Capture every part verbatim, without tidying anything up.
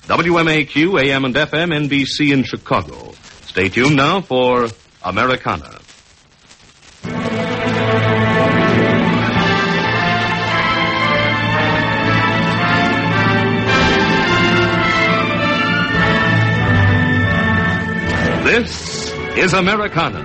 W M A Q, A M and F M, N B C in Chicago. Stay tuned now for Americana. This is Americana.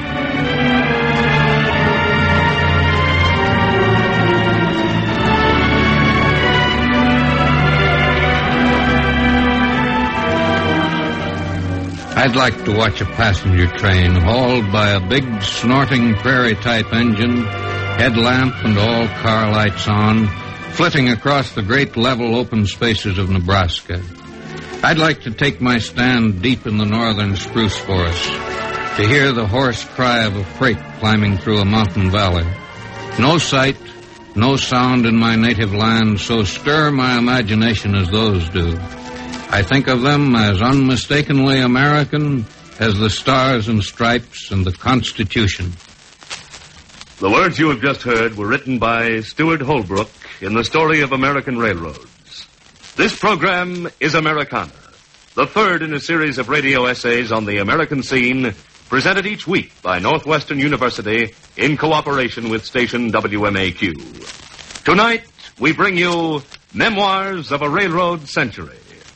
I'd like to watch a passenger train hauled by a big, snorting prairie-type engine, headlamp and all car lights on, flitting across the great level open spaces of Nebraska. I'd like to take my stand deep in the northern spruce forest, to hear the hoarse cry of a freight climbing through a mountain valley. No sight, no sound in my native land so stir my imagination as those do. I think of them as unmistakably American as the Stars and Stripes and the Constitution. The words you have just heard were written by Stuart Holbrook in the story of American railroads. This program is Americana, the third in a series of radio essays on the American scene, presented each week by Northwestern University in cooperation with station W M A Q. Tonight, we bring you Memoirs of a Railroad Century.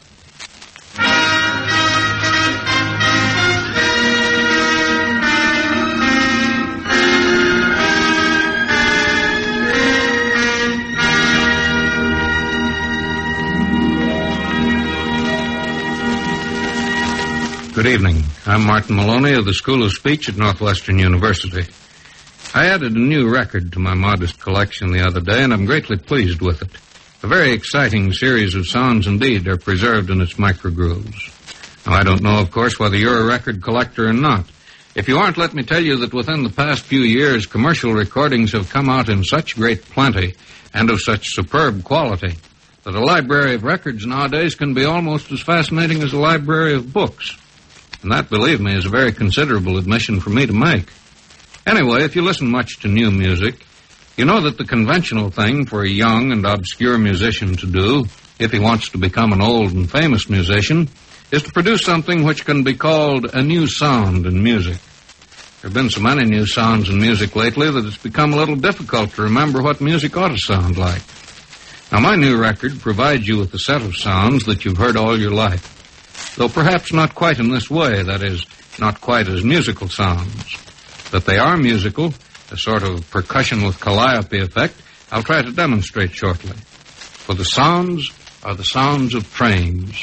Good evening. I'm Martin Maloney of the School of Speech at Northwestern University. I added a new record to my modest collection the other day, and I'm greatly pleased with it. A very exciting series of sounds indeed are preserved in its microgrooves. Now, I don't know, of course, whether you're a record collector or not. If you aren't, let me tell you that within the past few years, commercial recordings have come out in such great plenty and of such superb quality that a library of records nowadays can be almost as fascinating as a library of books. And that, believe me, is a very considerable admission for me to make. Anyway, if you listen much to new music, you know that the conventional thing for a young and obscure musician to do, if he wants to become an old and famous musician, is to produce something which can be called a new sound in music. There have been so many new sounds in music lately that it's become a little difficult to remember what music ought to sound like. Now, my new record provides you with a set of sounds that you've heard all your life. Though perhaps not quite in this way, that is, not quite as musical sounds. That they are musical, a sort of percussion with calliope effect, I'll try to demonstrate shortly. For the sounds are the sounds of trains.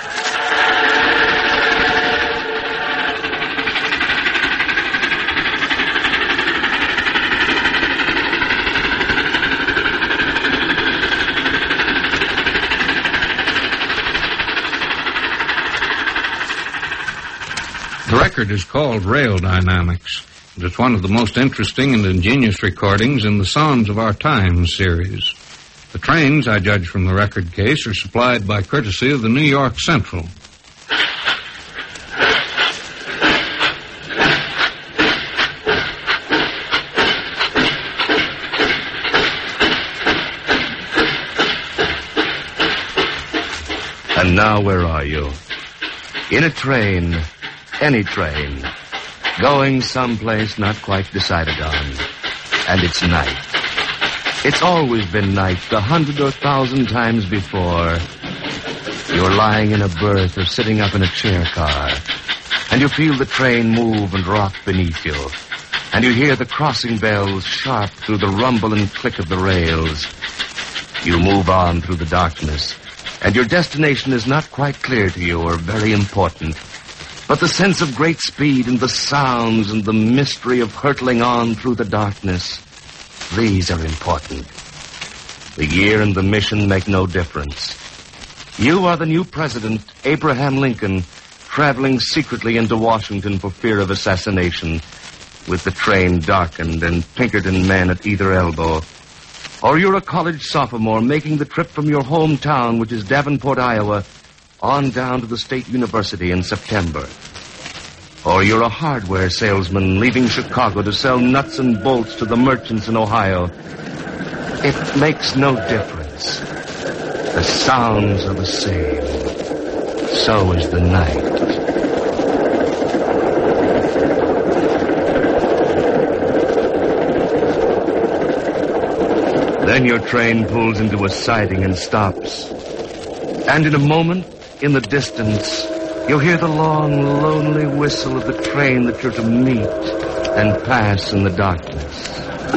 The record is called Rail Dynamics, and it's one of the most interesting and ingenious recordings in the Sounds of Our Times series. The trains, I judge from the record case, are supplied by courtesy of the New York Central. And now where are you? In a train... Any train, going someplace not quite decided on. And it's night. It's always been night, a hundred or thousand times before. You're lying in a berth or sitting up in a chair car, and you feel the train move and rock beneath you. And you hear the crossing bells sharp through the rumble and click of the rails. You move on through the darkness, and your destination is not quite clear to you or very important. But the sense of great speed and the sounds and the mystery of hurtling on through the darkness, these are important. The year and the mission make no difference. You are the new president, Abraham Lincoln, traveling secretly into Washington for fear of assassination, with the train darkened and Pinkerton men at either elbow. Or you're a college sophomore making the trip from your hometown, which is Davenport, Iowa, on down to the State University in September. Or you're a hardware salesman leaving Chicago to sell nuts and bolts to the merchants in Ohio. It makes no difference. The sounds are the same. so is the night. Then your train pulls into a siding and stops. And in a moment, in the distance, you'll hear the long, lonely whistle of the train that you're to meet and pass in the darkness.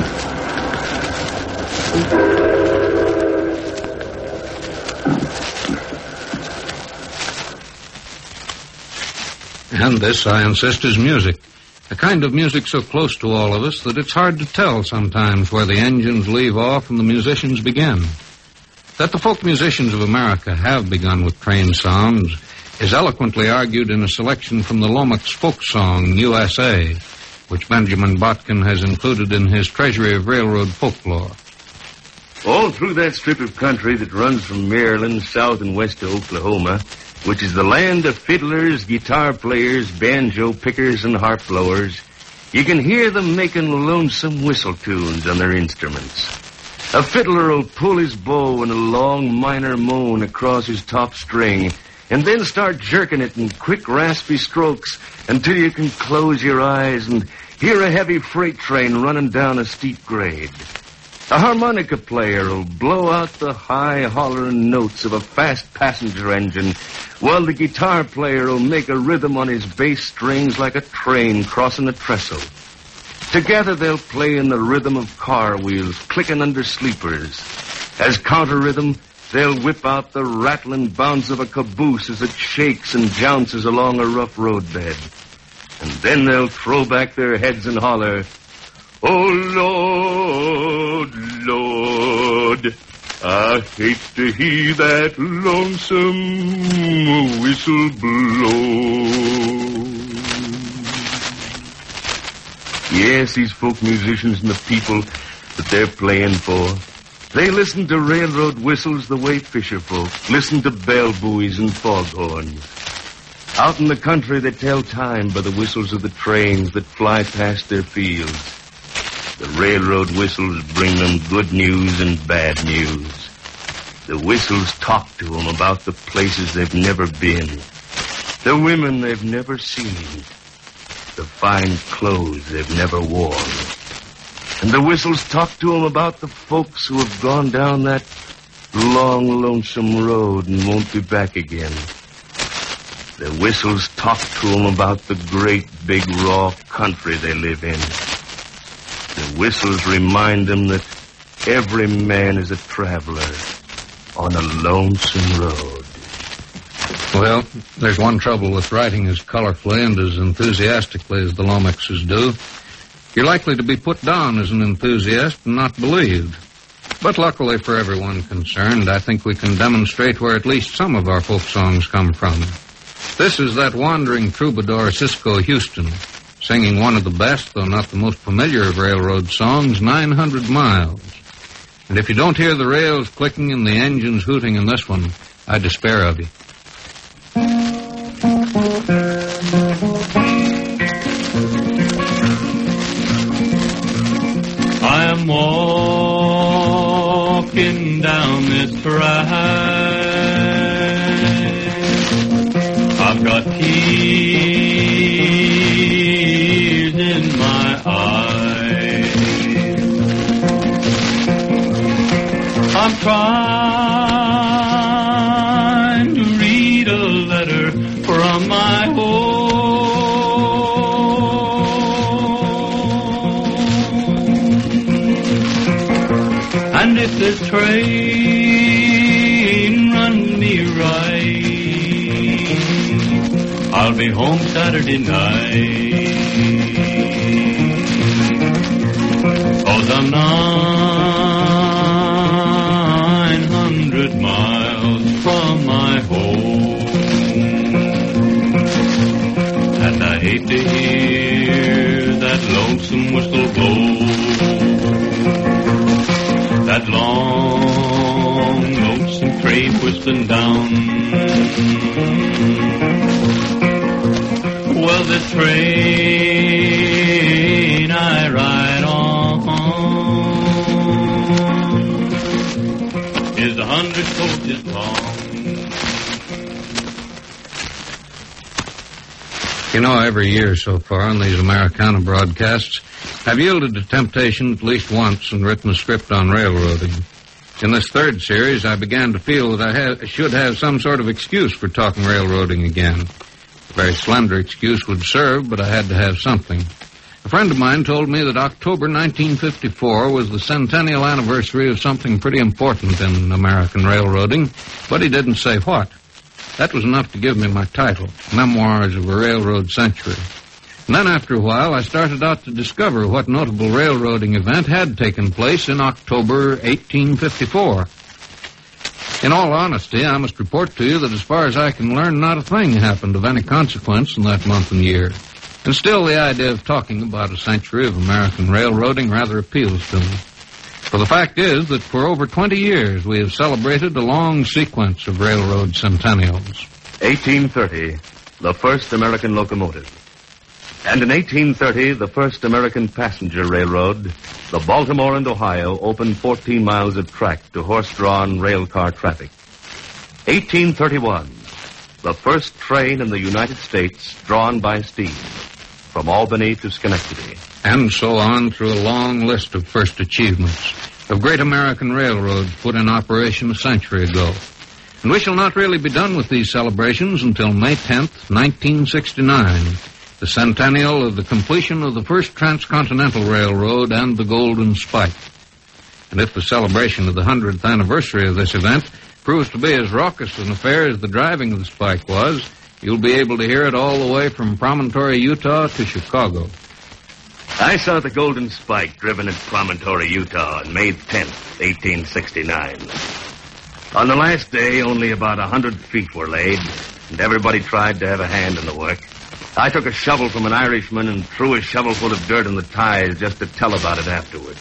And this, I insist, is music. A kind of music so close to all of us that it's hard to tell sometimes where the engines leave off and the musicians begin. That the folk musicians of America have begun with train sounds is eloquently argued in a selection from the Lomax folk song, U S A, which Benjamin Botkin has included in his Treasury of Railroad Folklore. All through that strip of country that runs from Maryland south and west to Oklahoma, which is the land of fiddlers, guitar players, banjo pickers, and harp blowers, you can hear them making lonesome whistle tunes on their instruments. A fiddler will pull his bow in a long minor moan across his top string, and then start jerking it in quick, raspy strokes until you can close your eyes and hear a heavy freight train running down a steep grade. A harmonica player will blow out the high, hollering notes of a fast passenger engine, while the guitar player will make a rhythm on his bass strings like a train crossing a trestle. Together they'll play in the rhythm of car wheels clicking under sleepers. As counter-rhythm, they'll whip out the rattling bounce of a caboose as it shakes and jounces along a rough roadbed. And then they'll throw back their heads and holler, "Oh, Lord, Lord, I hate to hear that lonesome whistle blow." Yes, these folk musicians and the people that they're playing for, they listen to railroad whistles the way fisher folk listen to bell buoys and foghorns. Out in the country, they tell time by the whistles of the trains that fly past their fields. The railroad whistles bring them good news and bad news. The whistles talk to them about the places they've never been, the women they've never seen, the fine clothes they've never worn. And the whistles talk to them about the folks who have gone down that long, lonesome road and won't be back again. The whistles talk to them about the great, big, raw country they live in. The whistles remind them that every man is a traveler on a lonesome road. Well, there's one trouble with writing as colorfully and as enthusiastically as the Lomaxes do. You're likely to be put down as an enthusiast and not believed. But luckily for everyone concerned, I think we can demonstrate where at least some of our folk songs come from. This is that wandering troubadour Cisco Houston, singing one of the best, though not the most familiar of railroad songs, nine hundred miles. And if you don't hear the rails clicking and the engines hooting in this one, I despair of you. I am walking down this track. I've got tears in my eyes. I'm trying to read a letter from my home. And if this train runs me right, I'll be home Saturday night. 'Cause I'm nine hundred miles from my home. And I hate to hear that lonesome whistle blow. That long, lonesome train whistling down. Well, the train I ride on is a hundred coaches long. You know, every year so far on these Americana broadcasts, I've yielded to temptation at least once and written a script on railroading. In this third series, I began to feel that I ha- should have some sort of excuse for talking railroading again. A very slender excuse would serve, but I had to have something. A friend of mine told me that October nineteen fifty-four was the centennial anniversary of something pretty important in American railroading, but he didn't say what. That was enough to give me my title, Memoirs of a Railroad Century. And then after a while, I started out to discover what notable railroading event had taken place in October eighteen fifty-four. In all honesty, I must report to you that as far as I can learn, not a thing happened of any consequence in that month and year. And still, the idea of talking about a century of American railroading rather appeals to me. For the fact is that for over twenty years, we have celebrated a long sequence of railroad centennials. eighteen thirty, the first American locomotive. And in eighteen thirty, the first American passenger railroad, the Baltimore and Ohio, opened fourteen miles of track to horse-drawn rail car traffic. eighteen thirty-one, the first train in the United States drawn by steam, from Albany to Schenectady. And so on through a long list of first achievements, of great American railroads put in operation a century ago. And we shall not really be done with these celebrations until May tenth, nineteen sixty-nine, the centennial of the completion of the first transcontinental railroad and the Golden Spike. And if the celebration of the hundredth anniversary of this event proves to be as raucous an affair as the driving of the Spike was, you'll be able to hear it all the way from Promontory, Utah to Chicago. I saw the Golden Spike driven at Promontory, Utah on May tenth, eighteen sixty-nine. On the last day, only about a hundred feet were laid, and everybody tried to have a hand in the work. I took a shovel from an Irishman and threw a shovelful of dirt in the ties just to tell about it afterward.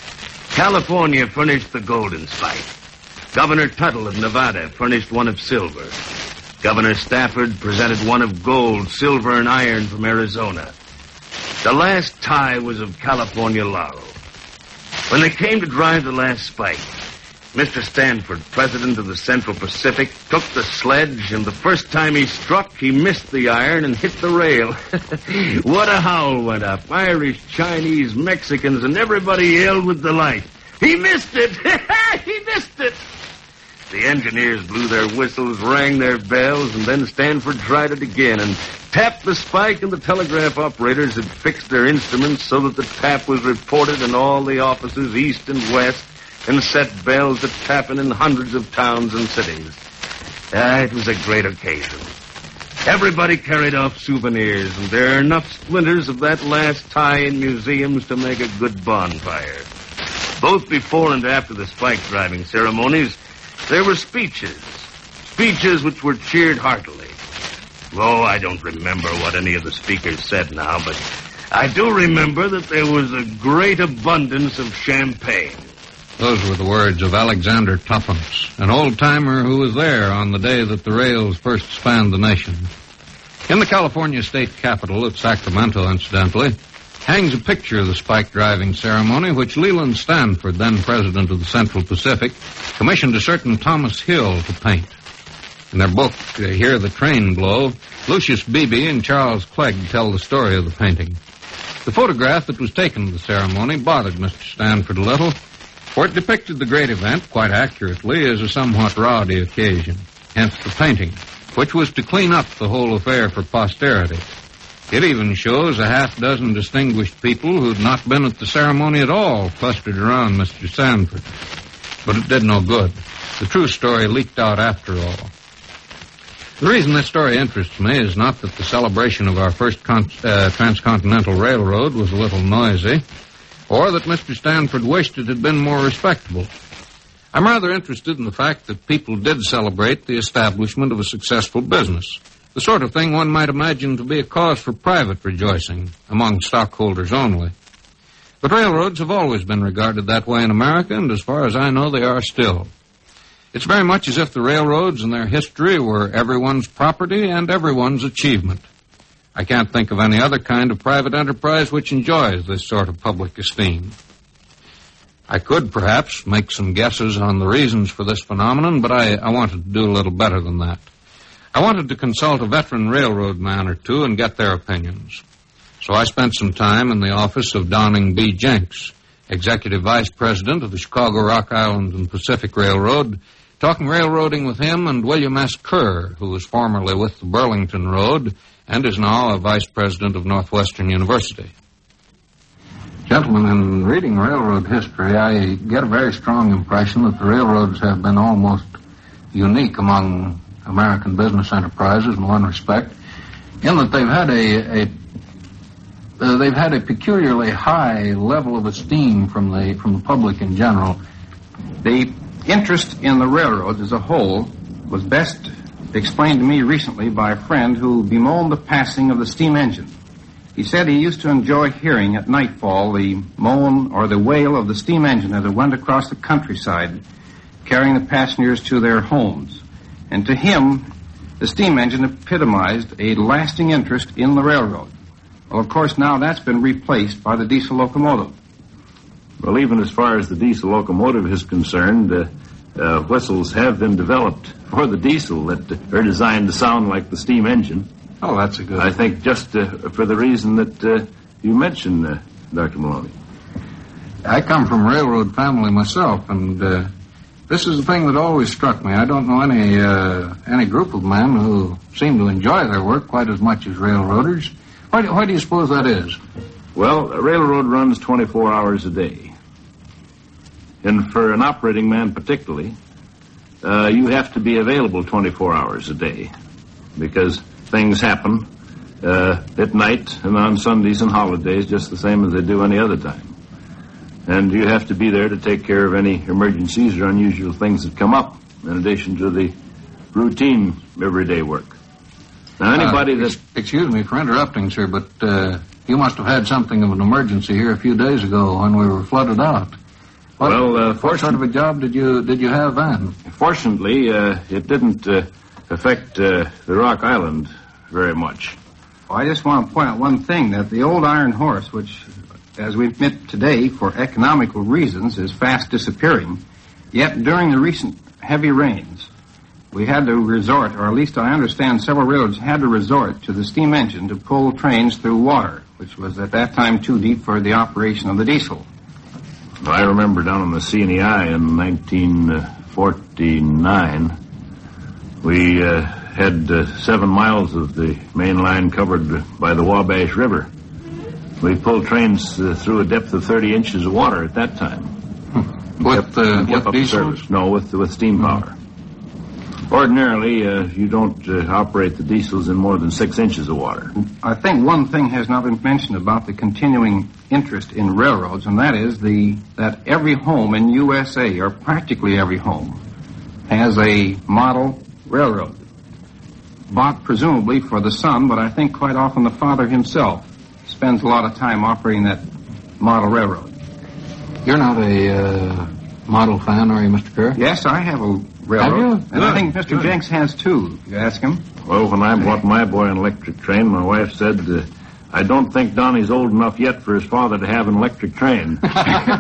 California furnished the Golden Spike. Governor Tuttle of Nevada furnished one of silver. Governor Stafford presented one of gold, silver, and iron from Arizona. The last tie was of California laurel. When they came to drive the last spike, Mister Stanford, president of the Central Pacific, took the sledge, and the first time he struck, he missed the iron and hit the rail. What a howl went up. Irish, Chinese, Mexicans, and everybody yelled with delight. He missed it! He missed it! The engineers blew their whistles, rang their bells, and then Stanford tried it again and tapped the spike, and the telegraph operators had fixed their instruments so that the tap was reported in all the offices east and west, and set bells at tapping in hundreds of towns and cities. Ah, it was a great occasion. Everybody carried off souvenirs, and there are enough splinters of that last tie in museums to make a good bonfire. Both before and after the spike driving ceremonies, there were speeches. Speeches which were cheered heartily. Oh, I don't remember what any of the speakers said now, but I do remember that there was a great abundance of champagne. Those were the words of Alexander Tuppence, an old-timer who was there on the day that the rails first spanned the nation. In the California state capitol at Sacramento, incidentally, hangs a picture of the spike driving ceremony which Leland Stanford, then president of the Central Pacific, commissioned a certain Thomas Hill to paint. In their book, uh, Hear the Train Blow, Lucius Beebe and Charles Clegg tell the story of the painting. The photograph that was taken of the ceremony bothered Mister Stanford a little, for it depicted the great event quite accurately as a somewhat rowdy occasion, hence the painting, which was to clean up the whole affair for posterity. It even shows a half dozen distinguished people who'd not been at the ceremony at all clustered around Mister Stanford. But it did no good. The true story leaked out after all. The reason this story interests me is not that the celebration of our first con- uh, transcontinental railroad was a little noisy, or that Mister Stanford wished it had been more respectable. I'm rather interested in the fact that people did celebrate the establishment of a successful business, the sort of thing one might imagine to be a cause for private rejoicing, among stockholders only. But railroads have always been regarded that way in America, and as far as I know, they are still. It's very much as if the railroads and their history were everyone's property and everyone's achievement. I can't think of any other kind of private enterprise which enjoys this sort of public esteem. I could, perhaps, make some guesses on the reasons for this phenomenon, but I, I wanted to do a little better than that. I wanted to consult a veteran railroad man or two and get their opinions. So I spent some time in the office of Downing B. Jenks, Executive Vice President of the Chicago, Rock Island, and Pacific Railroad, talking railroading with him and William S. Kerr, who was formerly with the Burlington Road and is now a Vice President of Northwestern University. Gentlemen, in reading railroad history, I get a very strong impression that the railroads have been almost unique among American business enterprises in one respect, in that they've had a, a uh, they've had a peculiarly high level of esteem from the from the public in general. The interest in the railroads as a whole was best explained to me recently by a friend who bemoaned the passing of the steam engine. He said he used to enjoy hearing at nightfall the moan or the wail of the steam engine as it went across the countryside, carrying the passengers to their homes. And to him, the steam engine epitomized a lasting interest in the railroad. Well, of course, now that's been replaced by the diesel locomotive. Well, even as far as the diesel locomotive is concerned, uh, uh, whistles have been developed for the diesel that are designed to sound like the steam engine. Oh, that's a good... I think just uh, for the reason that uh, you mentioned, uh, Doctor Maloney. I come from a railroad family myself, and uh, this is the thing that always struck me. I don't know any uh, any group of men who seem to enjoy their work quite as much as railroaders. Why do, why do you suppose that is? Well, a railroad runs twenty-four hours a day. And for an operating man particularly, uh, you have to be available twenty-four hours a day, because things happen uh, at night and on Sundays and holidays just the same as they do any other time. And you have to be there to take care of any emergencies or unusual things that come up, in addition to the routine everyday work. Now, anybody uh, that... Excuse me for interrupting, sir, but uh, you must have had something of an emergency here a few days ago when we were flooded out. What, well, uh, what sort of a job did you did you have then? Fortunately, uh, it didn't uh, affect uh, the Rock Island very much. Well, I just want to point out one thing, that the old Iron Horse, which, as we admit today, for economical reasons, is fast disappearing, yet during the recent heavy rains, we had to resort, or at least I understand several railroads had to resort to the steam engine to pull trains through water, which was at that time too deep for the operation of the diesel. Well, I remember down on the C N E I in nineteen forty-nine, we uh, had uh, seven miles of the main line covered by the Wabash River. We pulled trains uh, through a depth of thirty inches of water at that time. With, uh, with diesel? No, with, with steam power. Ordinarily, uh, you don't uh, operate the diesels in more than six inches of water. I think one thing has not been mentioned about the continuing interest in railroads, and that is the that every home in U S A, or practically every home, has a model railroad. Bought presumably for the son, but I think quite often the father himself spends a lot of time operating that model railroad. You're not a uh, model fan, are you, Mister Kerr? Yes, I have a railroad. Have you? And Good. I think Mister Good. Jenks has too, if you ask him. Well, when I bought my boy an electric train, my wife said, uh, I don't think Donnie's old enough yet for his father to have an electric train. Good.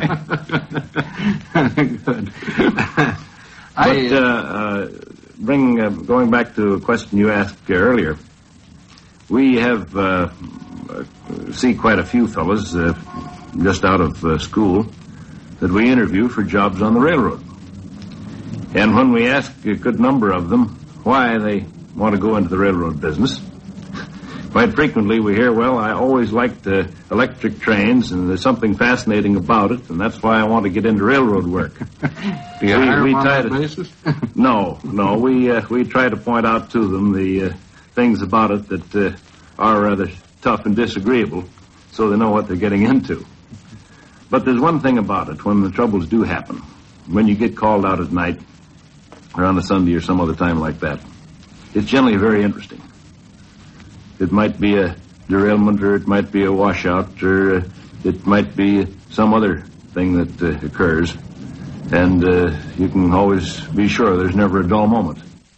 But uh, uh, bring, uh, going back to a question you asked earlier, we have uh, see quite a few fellas uh, just out of uh, school that we interview for jobs on the railroad. And when we ask a good number of them why they want to go into the railroad business, quite frequently we hear, well, I always liked uh, electric trains, and there's something fascinating about it, and that's why I want to get into railroad work. Do you we, hire we them on try that to, basis? No, no, we uh, we try to point out to them the uh, things about it that uh, are rather tough and disagreeable, so they know what they're getting into. But there's one thing about it, when the troubles do happen, when you get called out at night, or on a Sunday or some other time like that, it's generally very interesting. It might be a derailment, or it might be a washout, or uh, it might be some other thing that uh, occurs. And uh, you can always be sure there's never a dull moment.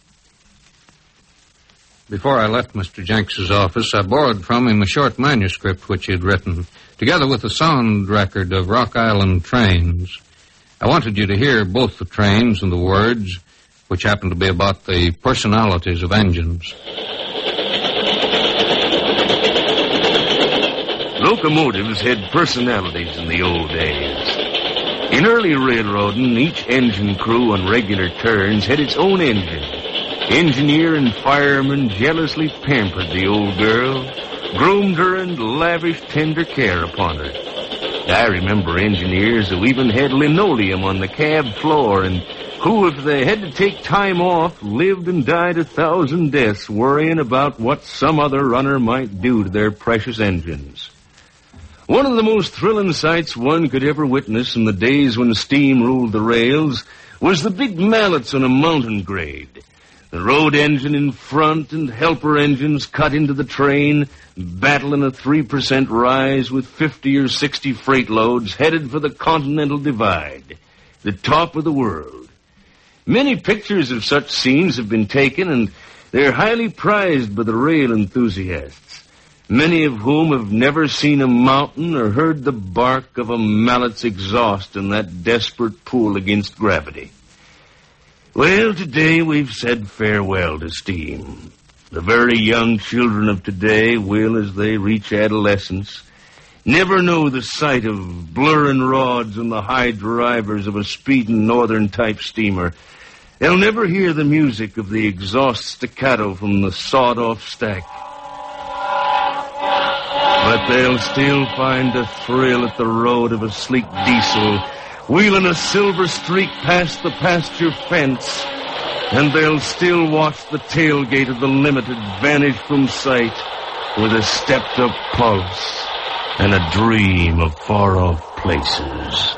Before I left Mister Jenks's office, I borrowed from him a short manuscript which he had written, together with a sound record of Rock Island trains. I wanted you to hear both the trains and the words, which happened to be about the personalities of engines. Locomotives had personalities in the old days. In early railroading, each engine crew on regular turns had its own engine. Engineer and fireman jealously pampered the old girl, groomed her, and lavished tender care upon her. I remember engineers who even had linoleum on the cab floor and who, if they had to take time off, lived and died a thousand deaths worrying about what some other runner might do to their precious engines. One of the most thrilling sights one could ever witness in the days when steam ruled the rails was the big mallets on a mountain grade. The road engine in front and helper engines cut into the train, battling a three percent rise with fifty or sixty freight loads headed for the Continental Divide, the top of the world. Many pictures of such scenes have been taken, and they're highly prized by the rail enthusiasts, many of whom have never seen a mountain or heard the bark of a mallet's exhaust in that desperate pull against gravity. Well, today we've said farewell to steam. The very young children of today will, as they reach adolescence, never know the sight of blurring rods and the high drivers of a speeding northern-type steamer. They'll never hear the music of the exhaust staccato from the sawed-off stack. But they'll still find a thrill at the road of a sleek diesel wheeling a silver streak past the pasture fence, and they'll still watch the tailgate of the Limited vanish from sight with a stepped-up pulse and a dream of far-off places.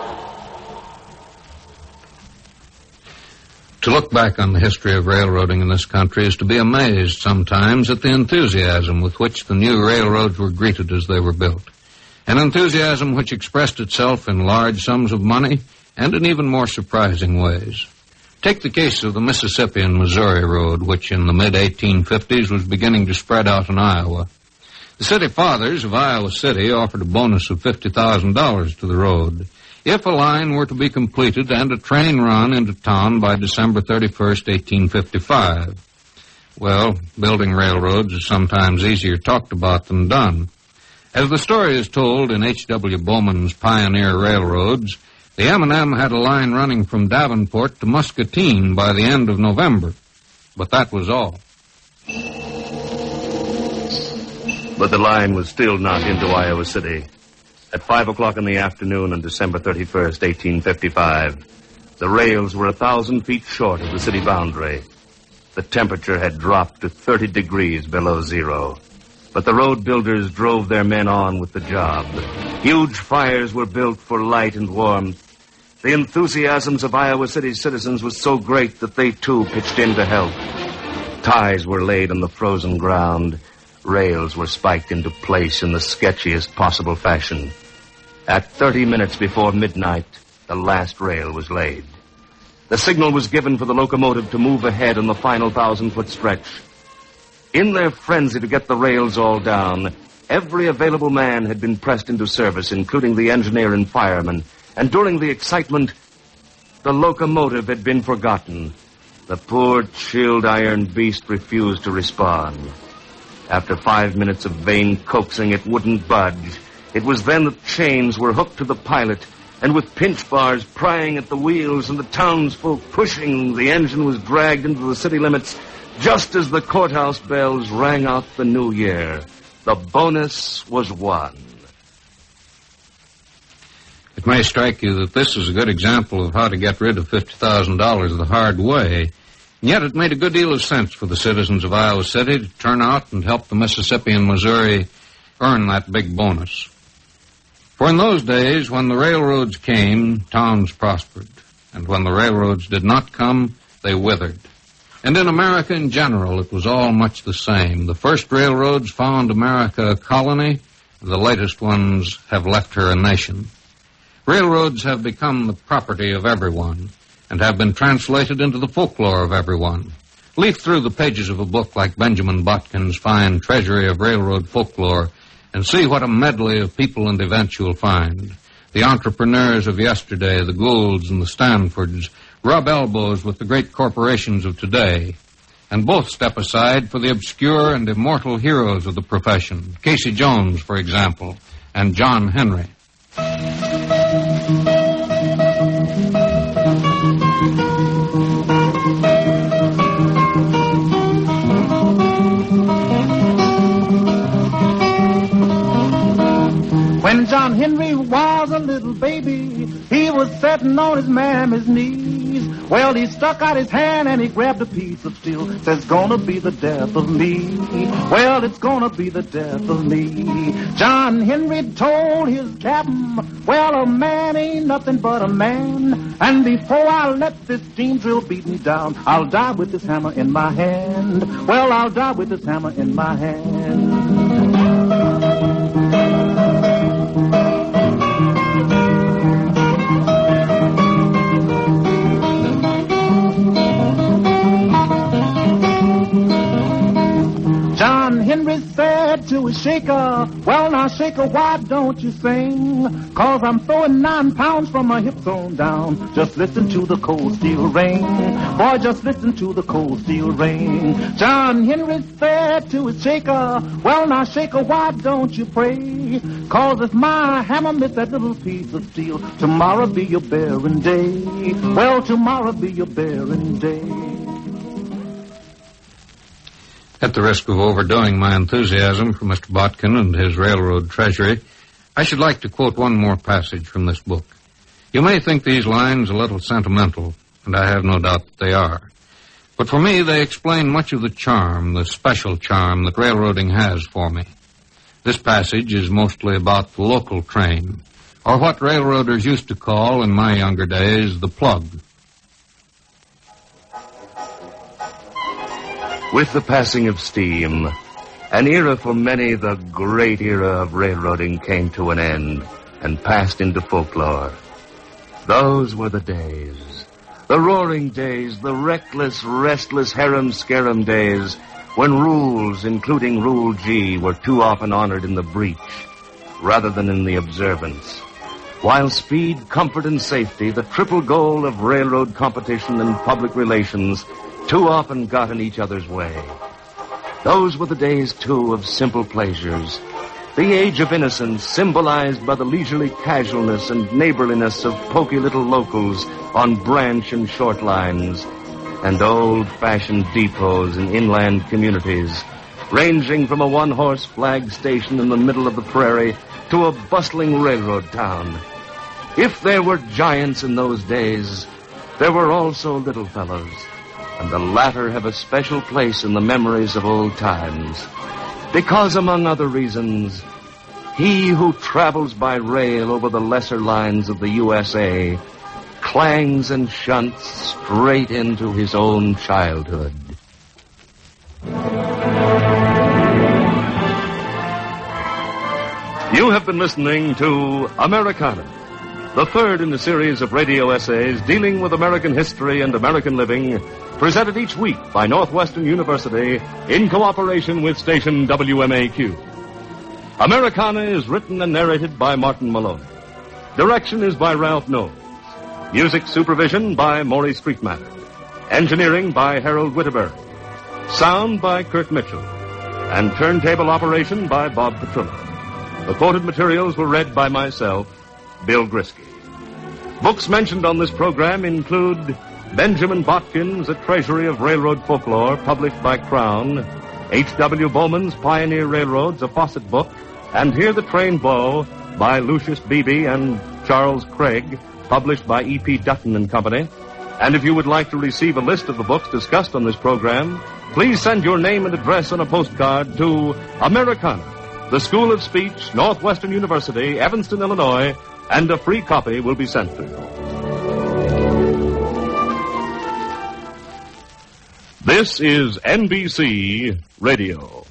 To look back on the history of railroading in this country is to be amazed sometimes at the enthusiasm with which the new railroads were greeted as they were built. An enthusiasm which expressed itself in large sums of money and in even more surprising ways. Take the case of the Mississippi and Missouri Road, which in the mid eighteen fifties was beginning to spread out in Iowa. The city fathers of Iowa City offered a bonus of fifty thousand dollars to the road if a line were to be completed and a train run into town by December thirty-first, eighteen fifty-five. Well, building railroads is sometimes easier talked about than done. As the story is told in H W Bowman's Pioneer Railroads, the M and M had a line running from Davenport to Muscatine by the end of November. But that was all. But the line was still not into Iowa City. At five o'clock in the afternoon on December thirty-first, eighteen fifty-five, the rails were a thousand feet short of the city boundary. The temperature had dropped to thirty degrees below zero. But the road builders drove their men on with the job. Huge fires were built for light and warmth. The enthusiasms of Iowa City's citizens was so great that they, too, pitched in to help. Ties were laid on the frozen ground. Rails were spiked into place in the sketchiest possible fashion. At thirty minutes before midnight, the last rail was laid. The signal was given for the locomotive to move ahead on the final thousand-foot stretch. In their frenzy to get the rails all down, every available man had been pressed into service, including the engineer and fireman. And during the excitement, the locomotive had been forgotten. The poor, chilled iron beast refused to respond. After five minutes of vain coaxing, it wouldn't budge. It was then that chains were hooked to the pilot, and with pinch bars prying at the wheels and the townsfolk pushing, the engine was dragged into the city limits just as the courthouse bells rang out the new year. The bonus was won. It may strike you that this is a good example of how to get rid of fifty thousand dollars the hard way. And yet it made a good deal of sense for the citizens of Iowa City to turn out and help the Mississippi and Missouri earn that big bonus. For in those days, when the railroads came, towns prospered. And when the railroads did not come, they withered. And in America in general, it was all much the same. The first railroads found America a colony. The latest ones have left her a nation. Railroads have become the property of everyone and have been translated into the folklore of everyone. Leaf through the pages of a book like Benjamin Botkin's fine Treasury of Railroad Folklore and see what a medley of people and events you'll find. The entrepreneurs of yesterday, the Goulds and the Stanfords, rub elbows with the great corporations of today, and both step aside for the obscure and immortal heroes of the profession, Casey Jones, for example, and John Henry. When John Henry was a little baby, he was sitting on his mammy's knees. Well, he stuck out his hand and he grabbed a piece of steel. Says, gonna be the death of me. Well, it's gonna be the death of me. John Henry told his captain, well, a man ain't nothing but a man. And before I let this steam drill beat me down, I'll die with this hammer in my hand. Well, I'll die with this hammer in my hand. John Henry said to his shaker, well, now, shaker, why don't you sing? Cause I'm throwing nine pounds from my hips on down. Just listen to the cold steel ring. Boy, just listen to the cold steel ring. John Henry said to his shaker, well, now, shaker, why don't you pray? Cause if my hammer missed that little piece of steel, tomorrow be your bearing day. Well, tomorrow be your bearing day. At the risk of overdoing my enthusiasm for Mister Botkin and his railroad treasury, I should like to quote one more passage from this book. You may think these lines a little sentimental, and I have no doubt that they are. But for me, they explain much of the charm, the special charm that railroading has for me. This passage is mostly about the local train, or what railroaders used to call, in my younger days, the plug. With the passing of steam, an era for many, the great era of railroading, came to an end and passed into folklore. Those were the days, the roaring days, the reckless, restless, harum-scarum days, when rules, including Rule G, were too often honored in the breach rather than in the observance. While speed, comfort, and safety, the triple goal of railroad competition and public relations, too often got in each other's way. Those were the days, too, of simple pleasures. The age of innocence, symbolized by the leisurely casualness and neighborliness of poky little locals on branch and short lines, and old-fashioned depots in inland communities, ranging from a one-horse flag station in the middle of the prairie to a bustling railroad town. If there were giants in those days, there were also little fellows, and the latter have a special place in the memories of old times, because, among other reasons, he who travels by rail over the lesser lines of the U S A clangs and shunts straight into his own childhood. You have been listening to Americana, the third in the series of radio essays dealing with American history and American living, presented each week by Northwestern University in cooperation with station W M A Q. Americana is written and narrated by Martin Maloney. Direction is by Ralph Knowles. Music supervision by Maury Streetmatter. Engineering by Harold Whittaberry. Sound by Kurt Mitchell. And turntable operation by Bob Petrillo. The quoted materials were read by myself, Bill Grisky. Books mentioned on this program include Benjamin Botkin's A Treasury of Railroad Folklore, published by Crown, H W Bowman's Pioneer Railroads, a Fawcett book, and Hear the Train Blow by Lucius Beebe and Charles Craig, published by E P Dutton and Company. And if you would like to receive a list of the books discussed on this program, please send your name and address on a postcard to Americana, the School of Speech, Northwestern University, Evanston, Illinois, and a free copy will be sent to you. This is N B C Radio.